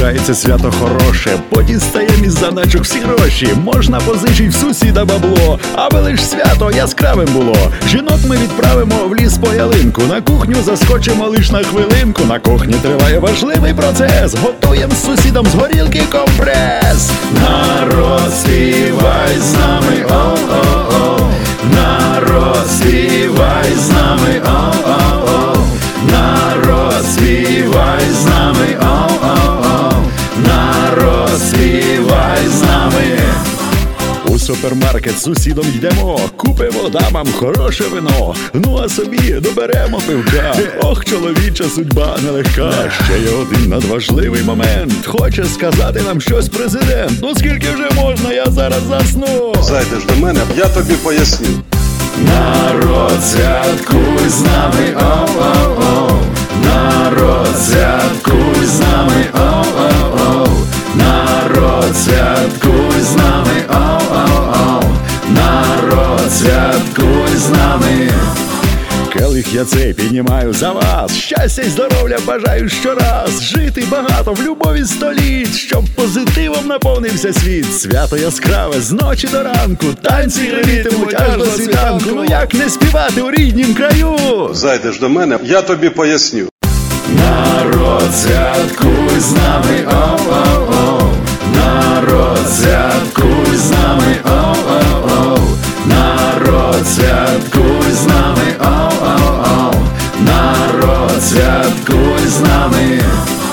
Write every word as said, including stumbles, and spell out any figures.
наближається свято хороше, подістаєм із заначок всі гроші. Можна позичить в сусіда бабло, аби лиш свято яскравим було. Жінок ми відправимо в ліс по ялинку, на кухню заскочимо лиш на хвилинку. На кухні триває важливий процес, готуєм з сусідом з горілки компрес. Народ, співай з нами, о-о-о. Народ, співай з нами, о-о-о. Народ, співай з нами, о-о-о. Народ, співай з нами. У супермаркет з сусідом йдемо, купимо дамам хороше вино, ну а собі доберемо пивка. Ох, чоловіча судьба нелегка. Ще є один надважливий момент, хоче сказати нам щось президент. Ну скільки вже можна, я зараз засну. Зайдеш до мене, я тобі поясню. Народ, святкуй з нами, о-о-о. Народ, святкуй з нами, о-о-о. Народ, святкуй з нами, о-о-о. Народ, святкуй з нами. Келих я цей піднімаю за вас, щастя й здоров'я бажаю щораз. Жити багато в любові століть, щоб позитивом наповнився світ. Свято яскраве з ночі до ранку, танці гримітимуть аж до світанку. Ну як не співати у ріднім краю? Зайдеш до мене, я тобі поясню. Народ, святкуй з нами, о-о-о. Народ, святкуй з нами, о-о-о. Народ, святкуй з нами, о-о-о. Народ, святкуй з нами.